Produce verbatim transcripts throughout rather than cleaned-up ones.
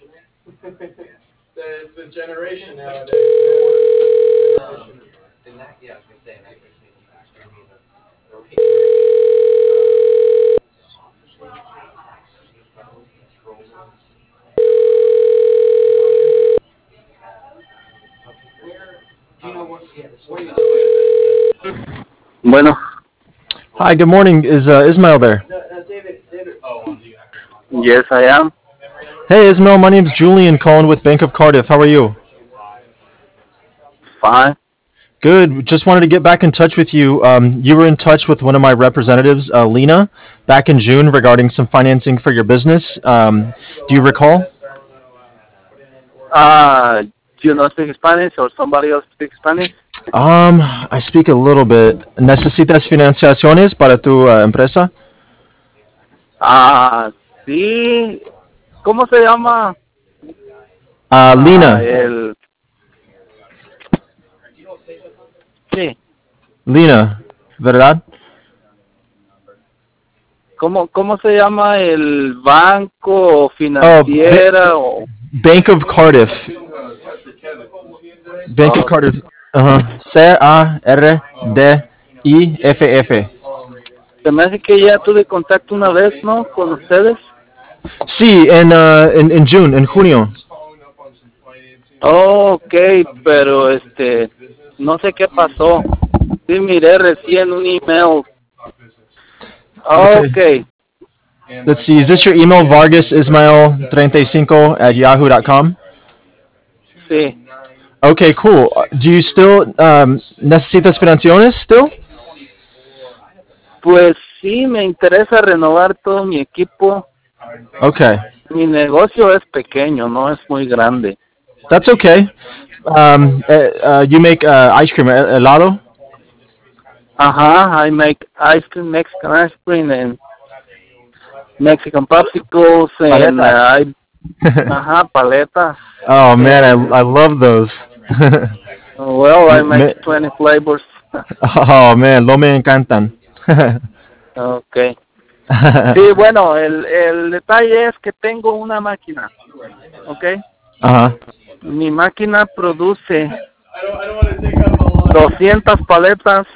It's the generation nowadays. Um, in that, yeah, I was gonna say in that case, maybe you could screen me the, the rate. Bueno, Hi, good morning. Is uh, Ismail there? yes, I am. Hey, Ismail. My name's Julian calling with Bank of Cardiff. How are you? Fine. Good. Just wanted to get back in touch with you. Um, you were in touch with one of my representatives, uh, Lena, back in June regarding some financing for your business. Um, do you recall? Uh, do you not speak Spanish or somebody else speaks Spanish? Um, I speak a little bit. ¿Necesitas financiaciones para tu uh, empresa? Ah, sí. ¿Cómo se llama? Uh, Ah, Lena. el... Sí. Lena, ¿verdad? ¿Cómo, cómo se llama el banco o Oh, financiera o...? Bank of Cardiff. Bank of Oh, Cardiff. Ajá. C A R D I F F. se me hace que ya tuve contacto una vez, ¿no? Con ustedes. Sí, en, uh, en, en June, en junio. Oh, ok, pero este... No sé qué pasó. Sí, miré recién un email. Okay. Okay. Let's see, is this your email, vargas ismael thirty-five at yahoo dot com? Sí. Okay, cool. Uh, Do you still, um, necesitas financiaciones still? Pues sí, me interesa renovar todo mi equipo. Okay. Mi negocio es pequeño, no es muy grande. That's okay. Um, uh, uh, you make uh, ice cream, uh, helado? Ajá, I make ice cream, Mexican ice cream, and Mexican popsicles, and uh, I, ajá, paletas. Oh man, I, I love those. Well, I Me- make twenty flavors. oh man, lo me encantan. Okay. Sí, bueno, el, el detalle es que tengo una máquina, ¿ok? Ajá. Mi máquina produce doscientas paletas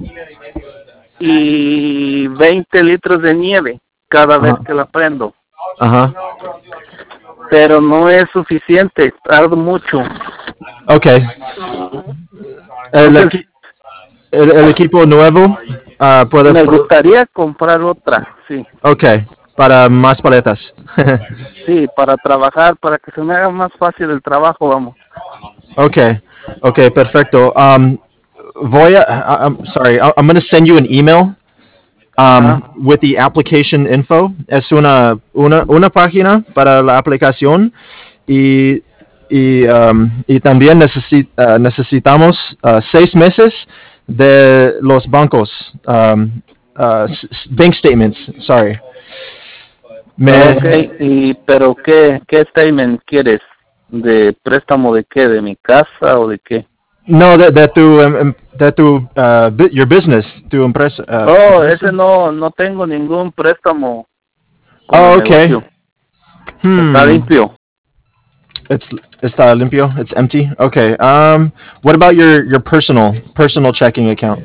y veinte litros de nieve cada vez Ajá. que la prendo. Ajá. Pero no es suficiente, tardo mucho. Okay. El, Entonces, equi- el, el equipo nuevo uh, puede... me pro- gustaría comprar otra, sí. Okay, para más paletas. Sí, para trabajar, para que se me haga más fácil el trabajo, vamos. Okay, okay, perfecto. Um, voy a, I- I'm sorry, I- I'm going to send you an email um, Ajá. with the application info. Es una, una, una página para la aplicación y, y, um, y también necesi- uh, necesitamos uh, seis meses de los bancos, um, uh, s- s- bank statements, sorry. Me, Okay, y, pero ¿qué, qué statement quieres? ¿De préstamo de qué? ¿De mi casa o de qué? no, de, de tu, em, em, de tu uh, bu- your business, tu empresa. Uh, Oh, empresa. ese no, no tengo ningún préstamo con Oh, el okay. negocio. Está Hmm. limpio. It's está limpio. It's empty. Okay. Um. What about your your personal personal checking account?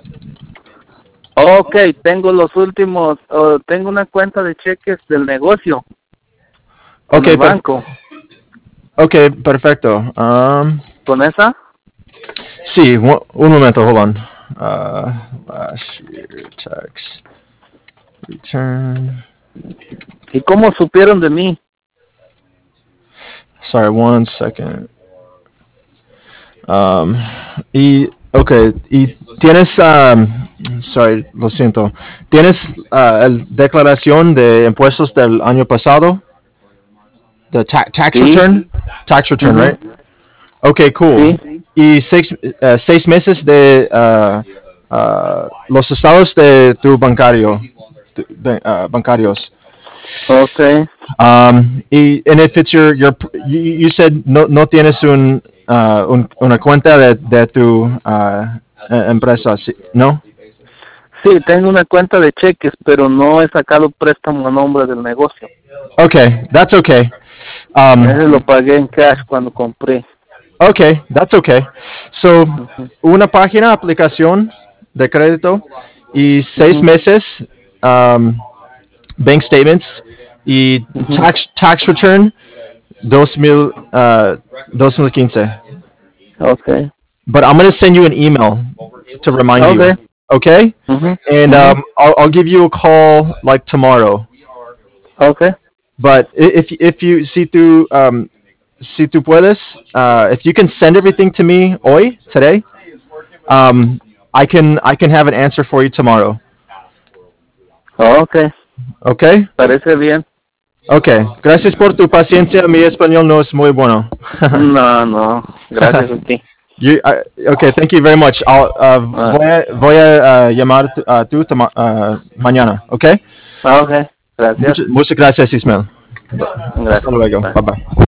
Okay, tengo los últimos, oh, tengo una cuenta de cheques del negocio con Okay. el Per- banco. okay. Perfecto. Um. ¿Con esa? Sí. Un, un momento. Hold on. Uh. Last year tax return. ¿Y cómo supieron de mí? Sorry. One second. Um. Y okay. Y tienes um. Sorry. Lo siento. Tienes uh, el declaración de impuestos del año pasado. The ta- tax Sí. return? Tax return, Ujú. right? Okay, cool. Sí. Y seis, uh, seis meses de uh, uh, los estados de tu bancario, tu, uh, bancarios. Okay. Um, y and if it's your your you, you said no no tienes un, uh, un una cuenta de, de tu uh, empresa, ¿sí? ¿No? Sí, tengo una cuenta de cheques, pero no he sacado préstamo a nombre del negocio. Okay, that's okay. Um, Ese lo pagué en cash cuando compré. okay, that's okay. So, Ujú. una página, aplicación de crédito y seis Ujú. meses, um, bank statements y Ujú. tax tax return dos mil, uh, twenty fifteen. Okay. But I'm gonna send you an email to remind Okay. you. Okay? Ujú. And Ujú. um, I'll, I'll give you a call like tomorrow. Okay. But i- if if you si tu um, si tu puedes, uh, if you can send everything to me hoy today, um, I can I can have an answer for you tomorrow. Okay. Okay? Parece bien. Okay. Gracias por tu paciencia. Mi español no es muy bueno. No, no. Gracias a ti. You, uh, okay, thank you very much. I'll, uh, Ah. voy a, voy a uh, llamar tu- a tú toma- uh, mañana, okay? Ah, okay. Gracias. Muchas, muchas gracias, Ismael. Hasta Gracias. luego. Bye. Bye bye.